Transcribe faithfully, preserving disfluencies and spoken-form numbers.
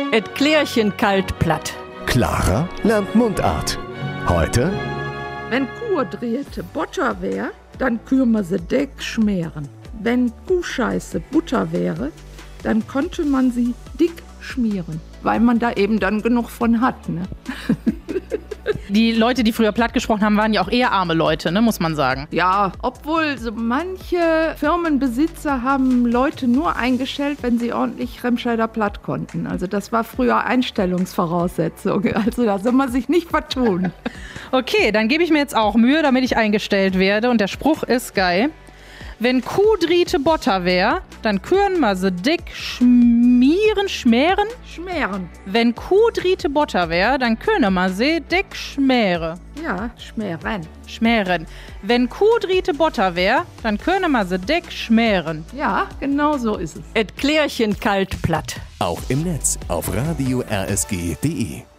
Et Klärchen kalt platt. Clara lernt Mundart. Heute: Wenn Kuh drehte Butter wär, dann kür man sie dick schmieren. Wenn Kuhscheiße Butter wäre, dann konnte man sie dick schmieren, weil man da eben dann genug von hat, ne? Die Leute, die früher platt gesprochen haben, waren ja auch eher arme Leute, ne, muss man sagen. Ja, obwohl so manche Firmenbesitzer haben Leute nur eingestellt, wenn sie ordentlich Remscheider platt konnten. Also das war früher Einstellungsvoraussetzung. Also da soll man sich nicht vertun. Okay, dann gebe ich mir jetzt auch Mühe, damit ich eingestellt werde. Und der Spruch ist geil. Wenn Kuh driete Butter wär, dann küren ma se dick schmieren, schmären? Schmären. Wenn Kuh driete Butter wär, dann könne ma se dick schmäre. Ja, schmären. Schmären. Wenn Kuh driete Butter wär, dann könne ma se dick schmären. Ja, genau so ist es. Et Klärchen kalt platt. auch im Netz auf radio r s g punkt d e.